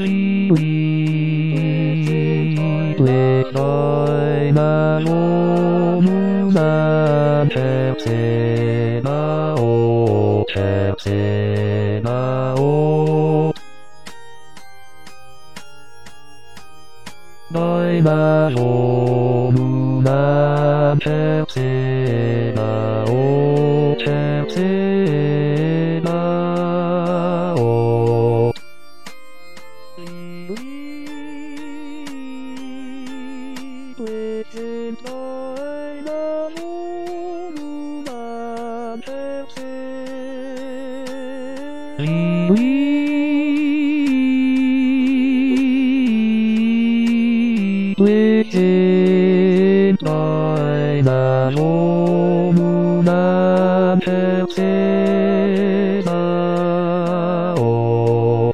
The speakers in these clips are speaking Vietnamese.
Li tuệ đôi ma lô mu na chép se na ô chép se na ô đôi ma lô mu na chép se na ô chép se na ô tuệ trên đôi ma lô mu na chép se tuệ trên đôi ma lô mu na chép se na ô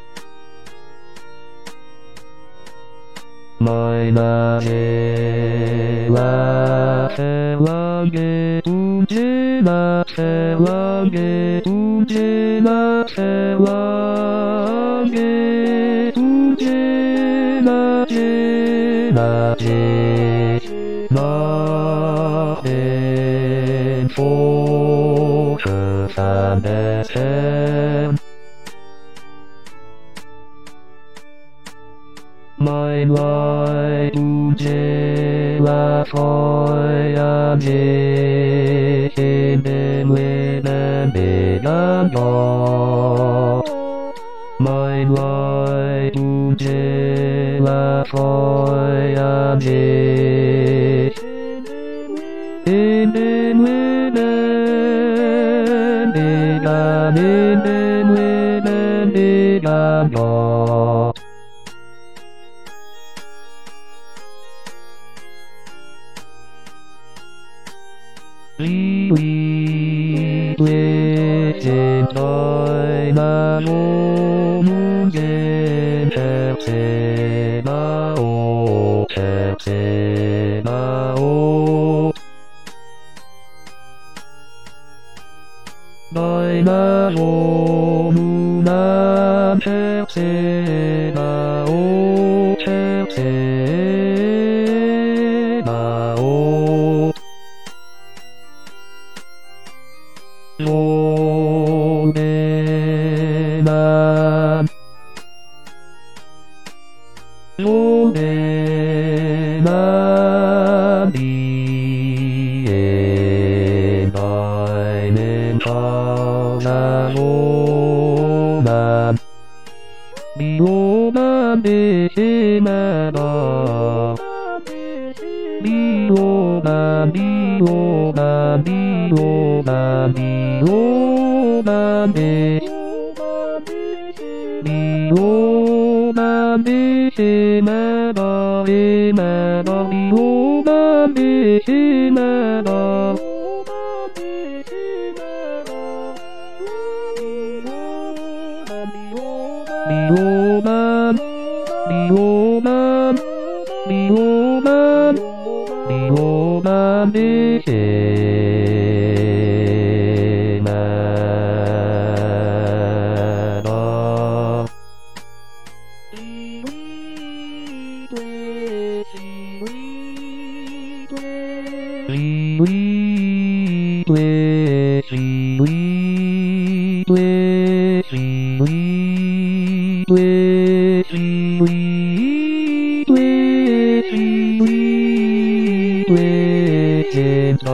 mai na che la ge tu che na che la ge tu che na che la ge tu che na che na en phô che san de sen mai lai tu che la phoi a je en den le na be na no mai lai tu che la phoi a je en den le na be na en den le na be na no tuệ trên đôi ma lô mu gen chép se na ô chép se na ô đôi ma lô mu na chép se na ô chép se na ô lô đề nam đi em nói nên cho na lô nam đi lô nam đi ma đo đi lô nam đi lô nam đi lô nam đi lô nam đi lô nam đi ma đo đi ma đo đi lô nam đi ma đo đi lô nam đi lô nam đi lô nam đi lô nam đi ma đo trên